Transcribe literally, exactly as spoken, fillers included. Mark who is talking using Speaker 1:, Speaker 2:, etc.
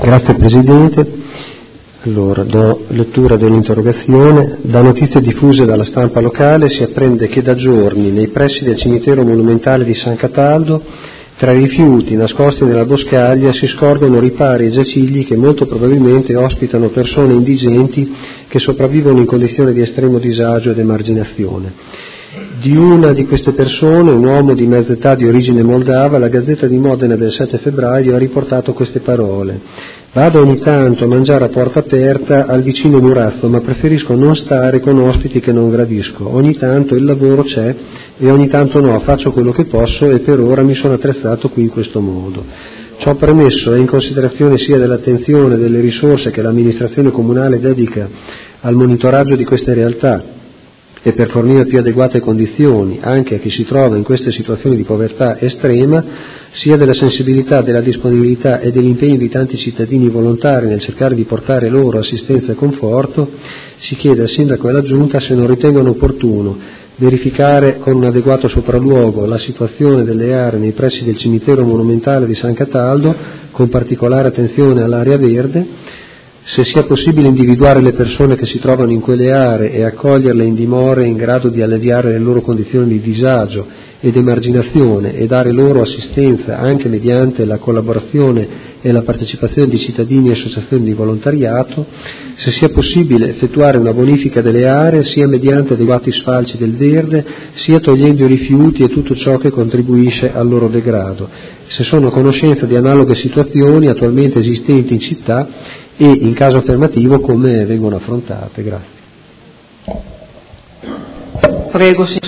Speaker 1: Grazie Presidente. Allora, do lettura dell'interrogazione. Da notizie diffuse dalla stampa locale si apprende che da giorni nei pressi del cimitero monumentale di San Cataldo, tra i rifiuti nascosti nella boscaglia, si scorgono ripari e giacigli che molto probabilmente ospitano persone indigenti che sopravvivono in condizioni di estremo disagio ed emarginazione. Di una di queste persone, un uomo di mezza età di origine moldava, la Gazzetta di Modena del sette febbraio ha riportato queste parole: vado ogni tanto a mangiare a porta aperta al vicino Murazzo, ma preferisco non stare con ospiti che non gradisco. Ogni tanto il lavoro c'è e ogni tanto no, faccio quello che posso e per ora mi sono attrezzato qui in questo modo. Ciò premesso, e in considerazione sia dell'attenzione e delle risorse che l'amministrazione comunale dedica al monitoraggio di queste realtà e per fornire più adeguate condizioni anche a chi si trova in queste situazioni di povertà estrema, sia della sensibilità, della disponibilità e dell'impegno di tanti cittadini volontari nel cercare di portare loro assistenza e conforto, si chiede al Sindaco e alla Giunta se non ritengono opportuno verificare con un adeguato sopralluogo la situazione delle aree nei pressi del cimitero monumentale di San Cataldo, con particolare attenzione all'area verde, se sia possibile individuare le persone che si trovano in quelle aree e accoglierle in dimore in grado di alleviare le loro condizioni di disagio ed emarginazione e dare loro assistenza anche mediante la collaborazione e la partecipazione di cittadini e associazioni di volontariato, se sia possibile effettuare una bonifica delle aree sia mediante adeguati sfalci del verde, sia togliendo i rifiuti e tutto ciò che contribuisce al loro degrado, se sono a conoscenza di analoghe situazioni attualmente esistenti in città e, in caso affermativo, come vengono affrontate. Grazie.
Speaker 2: Prego,